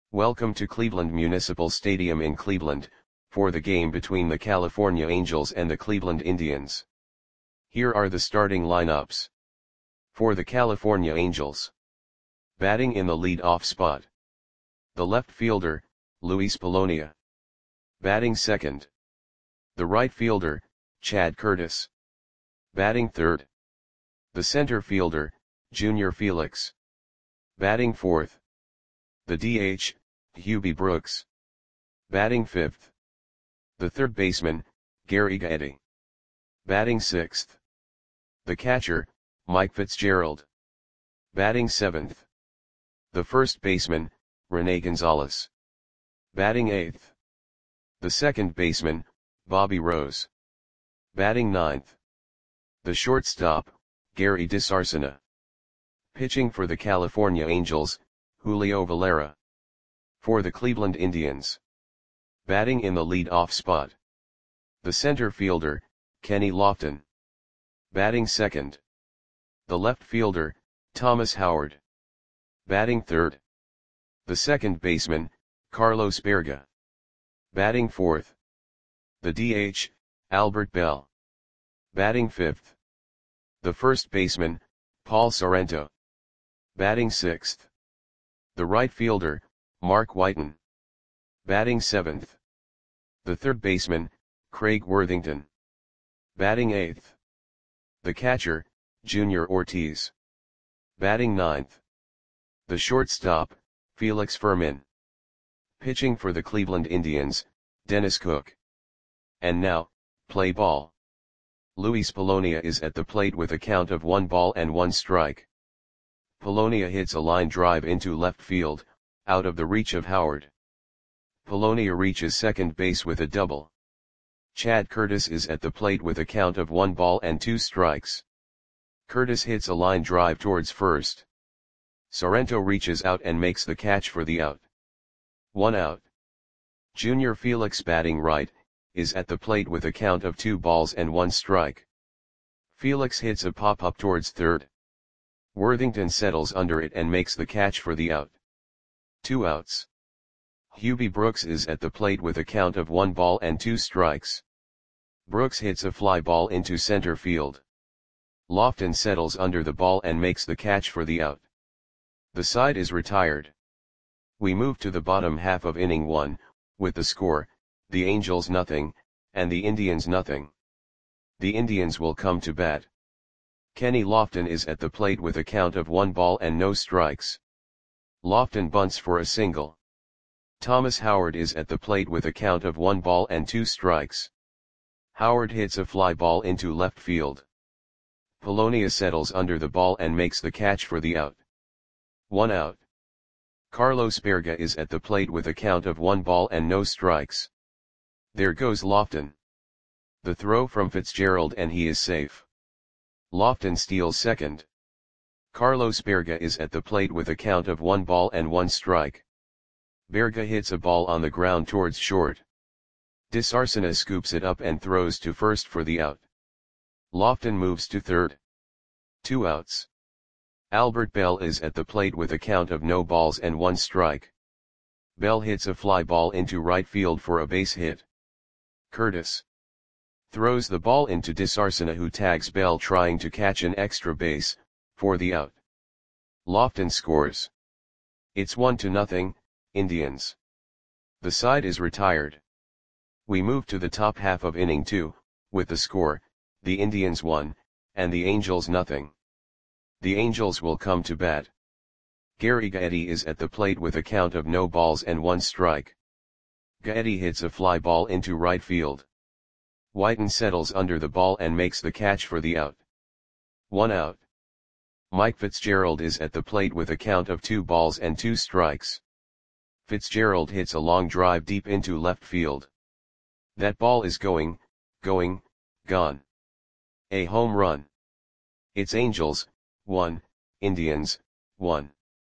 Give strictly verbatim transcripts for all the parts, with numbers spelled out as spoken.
Welcome to Cleveland Municipal Stadium in Cleveland, for the game between the California Angels and the Cleveland Indians. Here are the starting lineups. For the California Angels. Batting in the lead-off spot. The left fielder, Luis Polonia. Batting second. The right fielder, Chad Curtis. Batting third. The center fielder, Junior Felix. Batting fourth. The D H, Hubie Brooks. Batting fifth. The third baseman, Gary Gaetti. Batting sixth. The catcher, Mike Fitzgerald. Batting seventh. The first baseman, Rene Gonzalez. Batting eighth. The second baseman, Bobby Rose. Batting ninth. The shortstop, Gary DiSarcina. Pitching for the California Angels, Julio Valera. For the Cleveland Indians. Batting in the lead-off spot. The center fielder, Kenny Lofton. Batting second. The left fielder, Thomas Howard. Batting third. The second baseman, Carlos Berga. Batting fourth. The D H, Albert Bell. Batting fifth. The first baseman, Paul Sorrento. Batting sixth. The right fielder, Mark Whiten. Batting seventh. The third baseman, Craig Worthington. Batting eighth. The catcher, Junior Ortiz. Batting ninth. The shortstop, Felix Fermin. Pitching for the Cleveland Indians, Dennis Cook. And now, play ball. Luis Polonia is at the plate with a count of one ball and one strike. Polonia hits a line drive into left field, out of the reach of Howard. Polonia reaches second base with a double. Chad Curtis is at the plate with a count of one ball and two strikes. Curtis hits a line drive towards first. Sorrento reaches out and makes the catch for the out. One out. Junior Felix, batting right, is at the plate with a count of two balls and one strike. Felix hits a pop-up towards third. Worthington settles under it and makes the catch for the out. Two outs. Hubie Brooks is at the plate with a count of one ball and two strikes. Brooks hits a fly ball into center field. Lofton settles under the ball and makes the catch for the out. The side is retired. We move to the bottom half of inning one, with the score, the Angels nothing, and the Indians nothing. The Indians will come to bat. Kenny Lofton is at the plate with a count of one ball and no strikes. Lofton bunts for a single. Thomas Howard is at the plate with a count of one ball and two strikes. Howard hits a fly ball into left field. Polonia settles under the ball and makes the catch for the out. One out. Carlos Berga is at the plate with a count of one ball and no strikes. There goes Lofton. The throw from Fitzgerald and he is safe. Lofton steals second. Carlos Berga is at the plate with a count of one ball and one strike. Berga hits a ball on the ground towards short. DiSarcina scoops it up and throws to first for the out. Lofton moves to third. Two outs. Albert Bell is at the plate with a count of no balls and one strike. Bell hits a fly ball into right field for a base hit. Curtis throws the ball into DiSarcina, who tags Bell trying to catch an extra base, for the out. Lofton scores. It's one to nothing, Indians. The side is retired. We move to the top half of inning two, with the score, the Indians one, and the Angels nothing. The Angels will come to bat. Gary Gaetti is at the plate with a count of no balls and one strike. Gaetti hits a fly ball into right field. Whiten settles under the ball and makes the catch for the out. One out. Mike Fitzgerald is at the plate with a count of two balls and two strikes. Fitzgerald hits a long drive deep into left field. That ball is going, going, gone. A home run. It's Angels, one, Indians, one.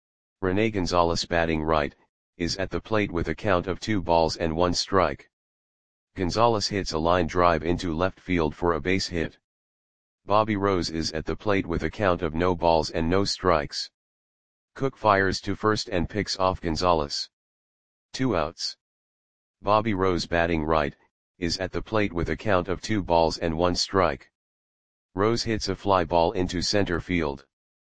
Rene Gonzalez, batting right, is at the plate with a count of two balls and one strike. Gonzalez hits a line drive into left field for a base hit. Bobby Rose is at the plate with a count of no balls and no strikes. Cook fires to first and picks off Gonzalez. Two outs. Bobby Rose batting right, is at the plate with a count of two balls and one strike. Rose hits a fly ball into center field.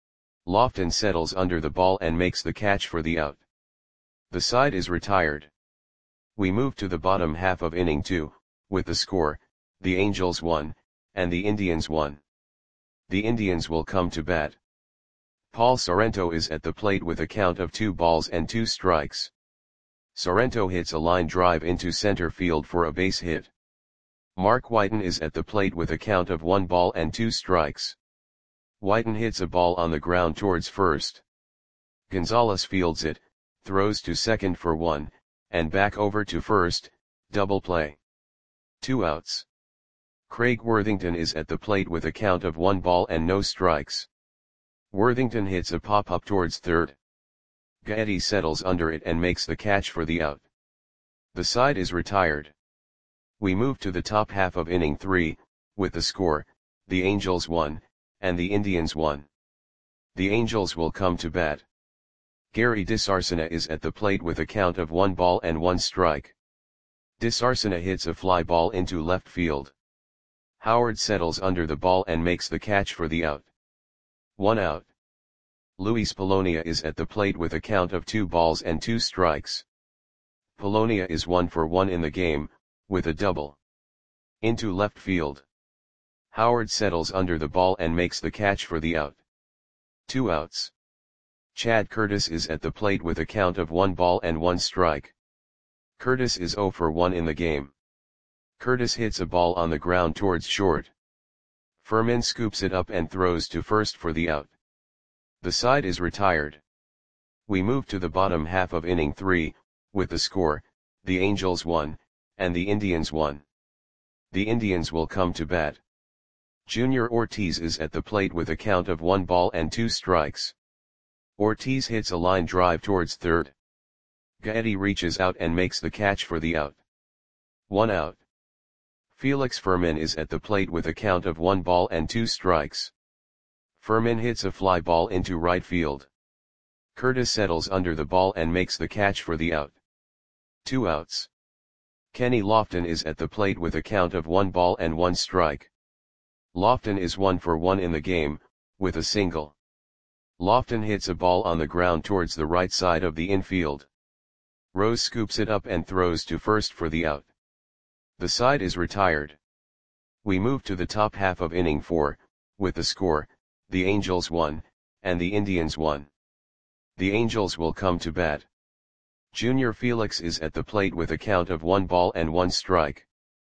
Lofton settles under the ball and makes the catch for the out. The side is retired. We move to the bottom half of inning two, with the score, the Angels won, and the Indians won. The Indians will come to bat. Paul Sorrento is at the plate with a count of two balls and two strikes. Sorrento hits a line drive into center field for a base hit. Mark Whiten is at the plate with a count of one ball and two strikes. Whiten hits a ball on the ground towards first. Gonzalez fields it, throws to second for one, and back over to first, double play. Two outs. Craig Worthington is at the plate with a count of one ball and no strikes. Worthington hits a pop-up towards third. Gaetti settles under it and makes the catch for the out. The side is retired. We move to the top half of inning three, with the score, the Angels won, and the Indians won. The Angels will come to bat. Gary DeSarcina is at the plate with a count of one ball and one strike. DeSarcina hits a fly ball into left field. Howard settles under the ball and makes the catch for the out. One out. Luis Polonia is at the plate with a count of two balls and two strikes. Polonia is one for one in the game, with a double. Into left field. Howard settles under the ball and makes the catch for the out. Two outs. Chad Curtis is at the plate with a count of one ball and one strike. Curtis is zero for one in the game. Curtis hits a ball on the ground towards short. Furman scoops it up and throws to first for the out. The side is retired. We move to the bottom half of inning three, with the score, the Angels won, and the Indians won. The Indians will come to bat. Junior Ortiz is at the plate with a count of one ball and two strikes. Ortiz hits a line drive towards third. Gaetti reaches out and makes the catch for the out. One out. Felix Furman is at the plate with a count of one ball and two strikes. Furman hits a fly ball into right field. Curtis settles under the ball and makes the catch for the out. Two outs. Kenny Lofton is at the plate with a count of one ball and one strike. Lofton is one for one in the game, with a single. Lofton hits a ball on the ground towards the right side of the infield. Rose scoops it up and throws to first for the out. The side is retired. We move to the top half of inning four, with the score, the Angels won, and the Indians won. The Angels will come to bat. Junior Felix is at the plate with a count of one ball and one strike.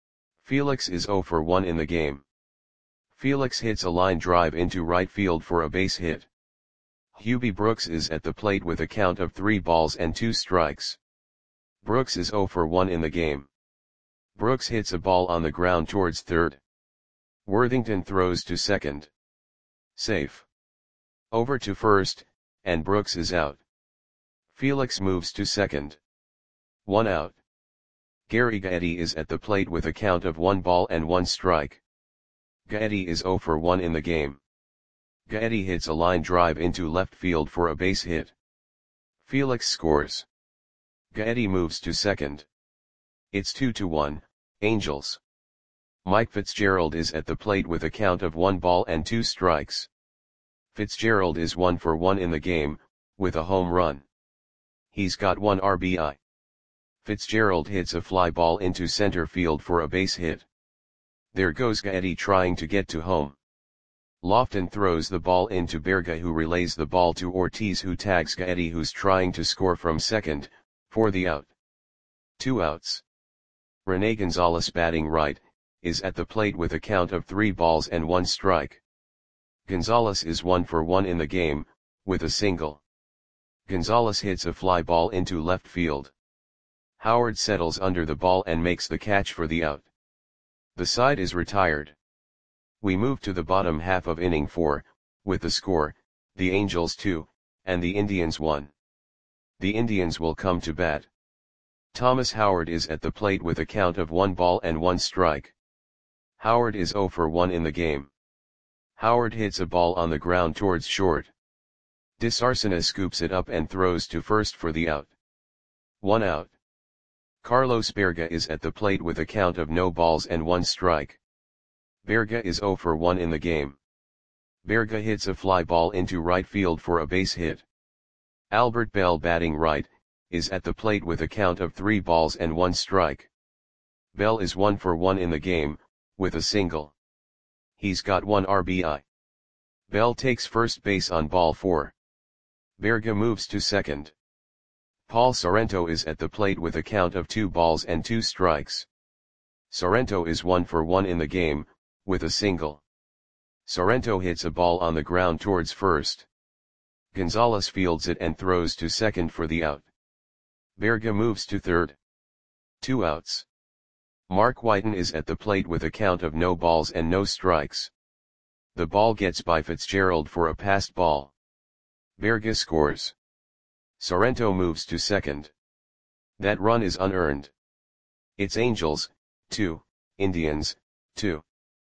Felix is zero for one in the game. Felix hits a line drive into right field for a base hit. Hubie Brooks is at the plate with a count of three balls and two strikes. Brooks is zero for one in the game. Brooks hits a ball on the ground towards third. Worthington throws to second. Safe. Over to first, and Brooks is out. Felix moves to second. One out. Gary Gaetti is at the plate with a count of one ball and one strike. Gaetti is zero for one in the game. Gaetti hits a line drive into left field for a base hit. Felix scores. Gaetti moves to second. It's two to one, Angels. Mike Fitzgerald is at the plate with a count of one ball and two strikes. Fitzgerald is one for one in the game, with a home run. He's got one R B I. Fitzgerald hits a fly ball into center field for a base hit. There goes Gaetti trying to get to home. Lofton throws the ball into Berga, who relays the ball to Ortiz, who tags Gaetti, who's trying to score from second, for the out. Two outs. Rene Gonzalez batting right, is at the plate with a count of three balls and one strike. Gonzalez is one for one in the game, with a single. Gonzalez hits a fly ball into left field. Howard settles under the ball and makes the catch for the out. The side is retired. We move to the bottom half of inning four, with the score, the Angels two, and the Indians one. The Indians will come to bat. Thomas Howard is at the plate with a count of one ball and one strike. Howard is zero for one in the game. Howard hits a ball on the ground towards short. DeSarcina scoops it up and throws to first for the out. One out. Carlos Berga is at the plate with a count of no balls and one strike. Berga is zero for one in the game. Berga hits a fly ball into right field for a base hit. Albert Bell, batting right, is at the plate with a count of three balls and one strike. Bell is one for one in the game, with a single. He's got one R B I. Bell takes first base on ball four. Berga moves to second. Paul Sorrento is at the plate with a count of two balls and two strikes. Sorrento is one for one in the game, with a single. Sorrento hits a ball on the ground towards first. Gonzalez fields it and throws to second for the out. Berga moves to third. Two outs. Mark Whiten is at the plate with a count of no balls and no strikes. The ball gets by Fitzgerald for a passed ball. Berga scores. Sorrento moves to second. That run is unearned. It's Angels, two, Indians, two.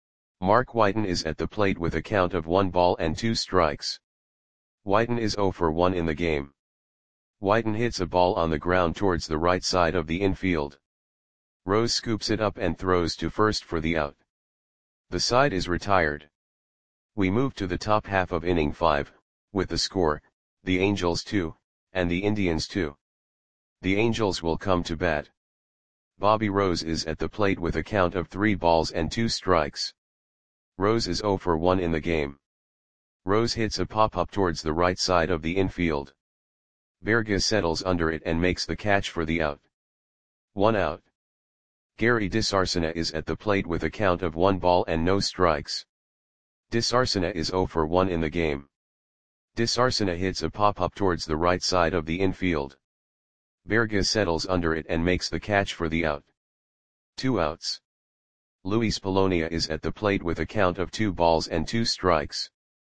Mark Whiten is at the plate with a count of one ball and two strikes. Whiten is zero for one in the game. Whiten hits a ball on the ground towards the right side of the infield. Rose scoops it up and throws to first for the out. The side is retired. We move to the top half of inning five, with the score, the Angels two, and the Indians two. The Angels will come to bat. Bobby Rose is at the plate with a count of three balls and two strikes. Rose is zero for one in the game. Rose hits a pop-up towards the right side of the infield. Berga settles under it and makes the catch for the out. One out. Gary DeSarcina is at the plate with a count of one ball and no strikes. DeSarcina is zero for one in the game. DeSarcina hits a pop-up towards the right side of the infield. Berga settles under it and makes the catch for the out. Two outs. Luis Polonia is at the plate with a count of two balls and two strikes.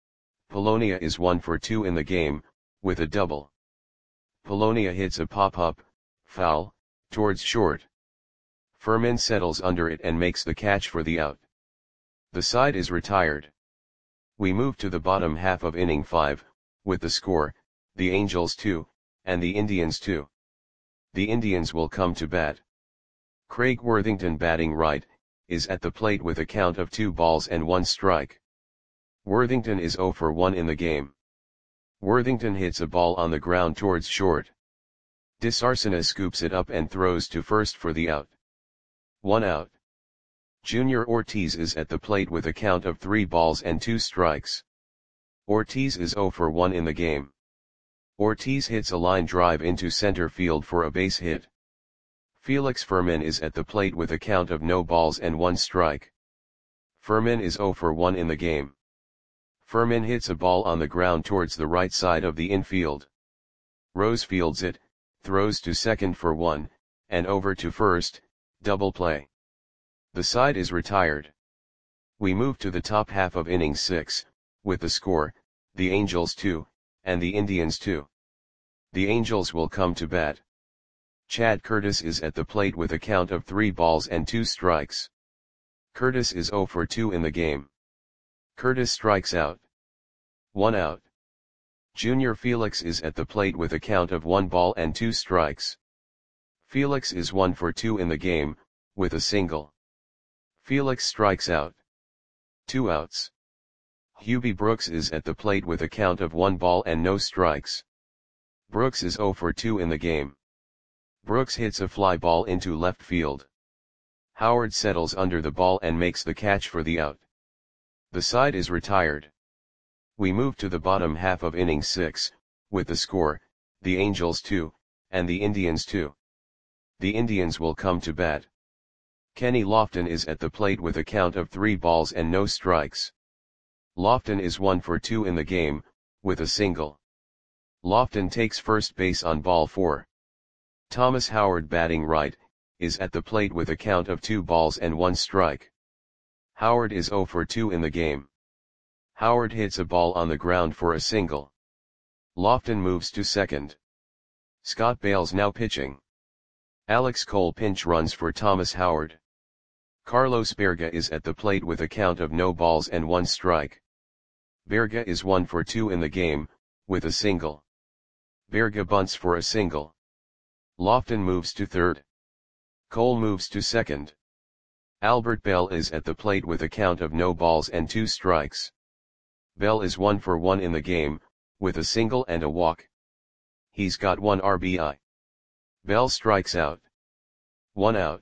Polonia is one for two in the game, with a double. Polonia hits a pop-up, foul, towards short. Furman settles under it and makes the catch for the out. The side is retired. We move to the bottom half of inning five, with the score, the Angels two, and the Indians two. The Indians will come to bat. Craig Worthington, batting right, is at the plate with a count of two balls and one strike. Worthington is zero for one in the game. Worthington hits a ball on the ground towards short. DeSarcina scoops it up and throws to first for the out. One out. Junior Ortiz is at the plate with a count of three balls and two strikes. Ortiz is zero for one in the game. Ortiz hits a line drive into center field for a base hit. Felix Furman is at the plate with a count of no balls and one strike. Furman is zero for one in the game. Furman hits a ball on the ground towards the right side of the infield. Rose fields it, throws to second for one, and over to first, double play. The side is retired. We move to the top half of inning six, with the score, the Angels two, and the Indians two. The Angels will come to bat. Chad Curtis is at the plate with a count of three balls and two strikes. Curtis is zero for two in the game. Curtis strikes out. One out. Junior Felix is at the plate with a count of one ball and two strikes. Felix is one for two in the game, with a single. Felix strikes out. Two outs. Hubie Brooks is at the plate with a count of one ball and no strikes. Brooks is zero for two in the game. Brooks hits a fly ball into left field. Howard settles under the ball and makes the catch for the out. The side is retired. We move to the bottom half of inning six, with the score, the Angels two, and the Indians two. The Indians will come to bat. Kenny Lofton is at the plate with a count of three balls and no strikes. Lofton is one for two in the game, with a single. Lofton takes first base on ball four. Thomas Howard, batting right, is at the plate with a count of two balls and one strike. Howard is zero for two in the game. Howard hits a ball on the ground for a single. Lofton moves to second. Scott Bales now pitching. Alex Cole pinch runs for Thomas Howard. Carlos Berga is at the plate with a count of no balls and one strike. Berga is one for two in the game, with a single. Berga bunts for a single. Lofton moves to third. Cole moves to second. Albert Bell is at the plate with a count of no balls and two strikes. Bell is one for one in the game, with a single and a walk. He's got one R B I. Bell strikes out. One out.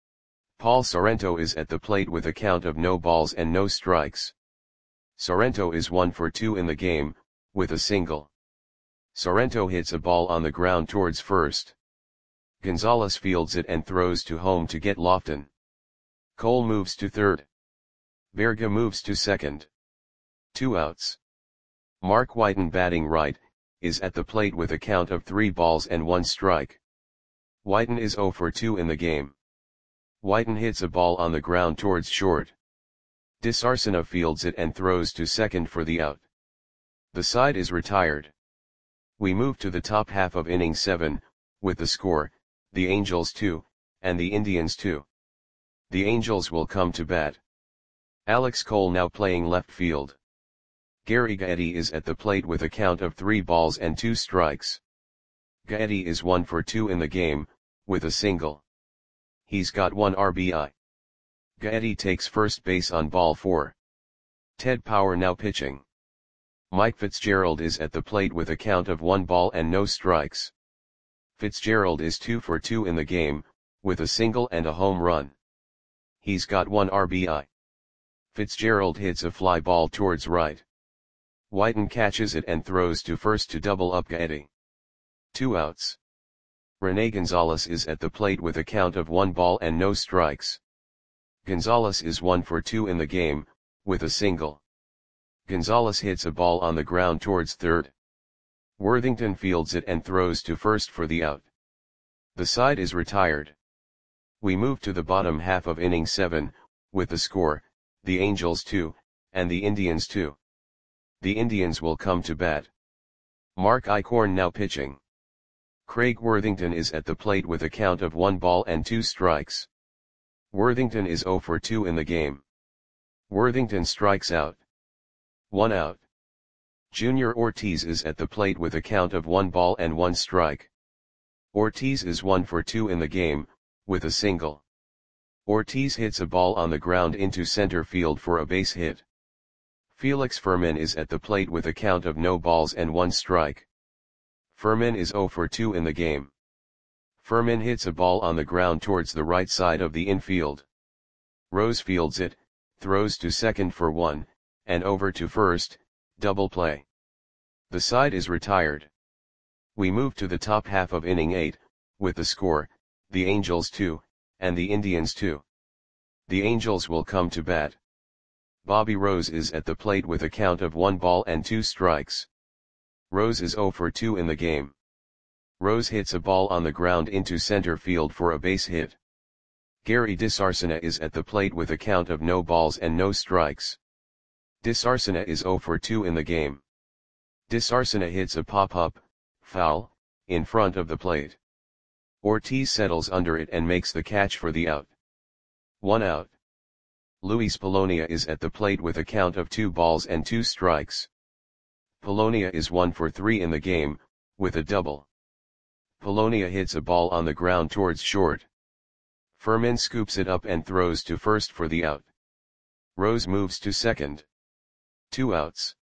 Paul Sorrento is at the plate with a count of no balls and no strikes. Sorrento is one for two in the game, with a single. Sorrento hits a ball on the ground towards first. Gonzalez fields it and throws to home to get Lofton. Cole moves to third. Berga moves to second. Two outs. Mark Whiten, batting right, is at the plate with a count of three balls and one strike. Whiten is zero for two in the game. Whiten hits a ball on the ground towards short. DeSarcina fields it and throws to second for the out. The side is retired. We move to the top half of inning seven, with the score, the Angels two, and the Indians two. The Angels will come to bat. Alex Cole now playing left field. Gary Gaetti is at the plate with a count of three balls and two strikes. Gaetti is one for two in the game, with a single. He's got one R B I. Gaetti takes first base on ball four. Ted Power now pitching. Mike Fitzgerald is at the plate with a count of one ball and no strikes. Fitzgerald is two for two in the game, with a single and a home run. He's got one R B I. Fitzgerald hits a fly ball towards right. Whiten catches it and throws to first to double up Gaetti. Two outs. Rene Gonzalez is at the plate with a count of one ball and no strikes. Gonzalez is one for two in the game, with a single. Gonzalez hits a ball on the ground towards third. Worthington fields it and throws to first for the out. The side is retired. We move to the bottom half of inning seven, with the score, the Angels two, and the Indians two. The Indians will come to bat. Mark Eichhorn now pitching. Craig Worthington is at the plate with a count of one ball and two strikes. Worthington is zero for two in the game. Worthington strikes out. One out. Junior Ortiz is at the plate with a count of one ball and one strike. Ortiz is one for two in the game, with a single. Ortiz hits a ball on the ground into center field for a base hit. Felix Fermin is at the plate with a count of no balls and one strike. Fermin is zero for two in the game. Fermin hits a ball on the ground towards the right side of the infield. Rose fields it, throws to second for one, and over to first, double play. The side is retired. We move to the top half of inning eight, with the score, the Angels two, and the Indians two. The Angels will come to bat. Bobby Rose is at the plate with a count of one ball and two strikes. Rose is zero for two in the game. Rose hits a ball on the ground into center field for a base hit. Gary DeSarcina is at the plate with a count of no balls and no strikes. DeSarcina is zero for two in the game. DeSarcina hits a pop-up, foul, in front of the plate. Ortiz settles under it and makes the catch for the out. One out. Luis Polonia is at the plate with a count of two balls and two strikes. Polonia is one for three in the game, with a double. Polonia hits a ball on the ground towards short. Fermin scoops it up and throws to first for the out. Rose moves to second. Two outs.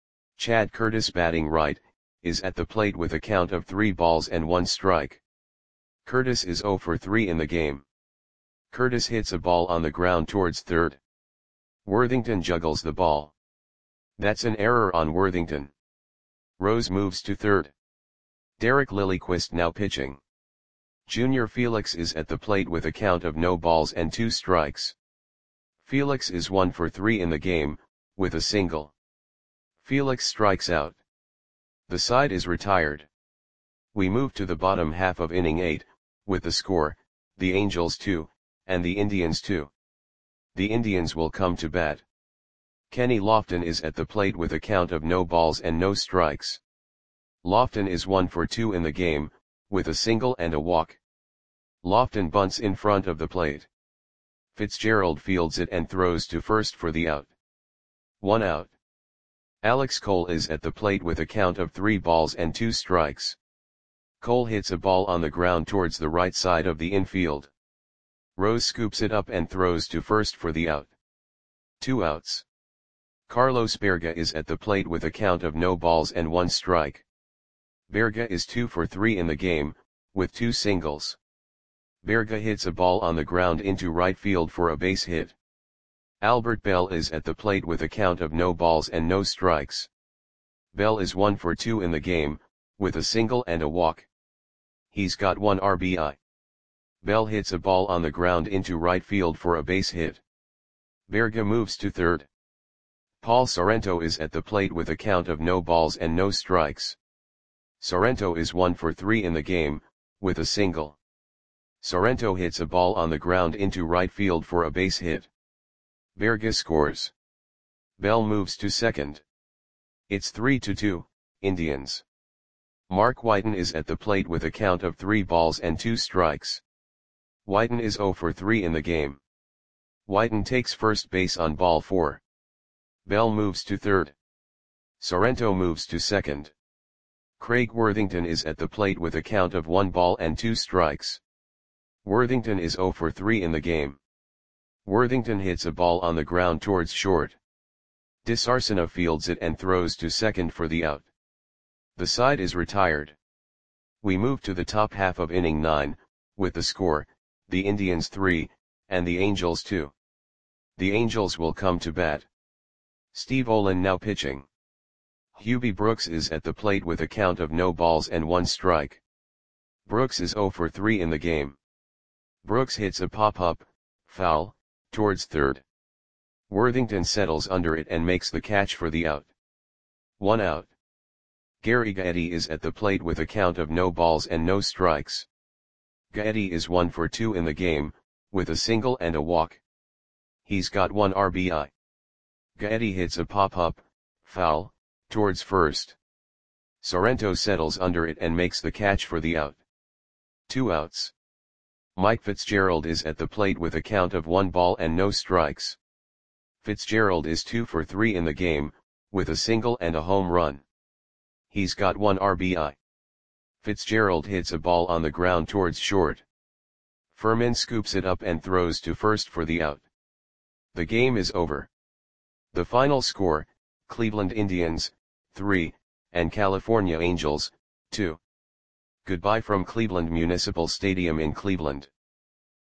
Chad Curtis, batting right, is at the plate with a count of three balls and one strike. Curtis is zero for three in the game. Curtis hits a ball on the ground towards third. Worthington juggles the ball. That's an error on Worthington. Rose moves to third. Derek Lilliquist now pitching. Junior Felix is at the plate with a count of no balls and two strikes. Felix is one for three in the game, with a single. Felix strikes out. The side is retired. We move to the bottom half of inning eight, with the score, the Angels two, and the Indians two. The Indians will come to bat. Kenny Lofton is at the plate with a count of no balls and no strikes. Lofton is one for two in the game, with a single and a walk. Lofton bunts in front of the plate. Fitzgerald fields it and throws to first for the out. One out. Alex Cole is at the plate with a count of three balls and two strikes. Cole hits a ball on the ground towards the right side of the infield. Rose scoops it up and throws to first for the out. Two outs. Carlos Berga is at the plate with a count of no balls and one strike. Berga is two for three in the game, with two singles. Berga hits a ball on the ground into right field for a base hit. Albert Bell is at the plate with a count of no balls and no strikes. Bell is one for two in the game, with a single and a walk. He's got one R B I. Bell hits a ball on the ground into right field for a base hit. Berga moves to third. Paul Sorrento is at the plate with a count of no balls and no strikes. Sorrento is one for three in the game, with a single. Sorrento hits a ball on the ground into right field for a base hit. Berga scores. Bell moves to second. It's three to two, Indians. Mark Whiten is at the plate with a count of three balls and two strikes. Whiten is zero for three in the game. Whiten takes first base on ball four. Bell moves to third. Sorrento moves to second. Craig Worthington is at the plate with a count of one ball and two strikes. Worthington is zero for three in the game. Worthington hits a ball on the ground towards short. DeSarcina fields it and throws to second for the out. The side is retired. We move to the top half of inning nine, with the score, the Indians three, and the Angels two. The Angels will come to bat. Steve Olin now pitching. Hubie Brooks is at the plate with a count of no balls and one strike. Brooks is zero for three in the game. Brooks hits a pop-up, foul, towards third. Worthington settles under it and makes the catch for the out. One out. Gary Gaetti is at the plate with a count of no balls and no strikes. Gaetti is one for two in the game, with a single and a walk. He's got one R B I. Gaetti hits a pop-up, foul, towards first. Sorrento settles under it and makes the catch for the out. Two outs. Mike Fitzgerald is at the plate with a count of one ball and no strikes. Fitzgerald is two for three in the game, with a single and a home run. He's got one R B I. Fitzgerald hits a ball on the ground towards short. Furman scoops it up and throws to first for the out. The game is over. The final score, Cleveland Indians, three, and California Angels, two. Goodbye from Cleveland Municipal Stadium in Cleveland.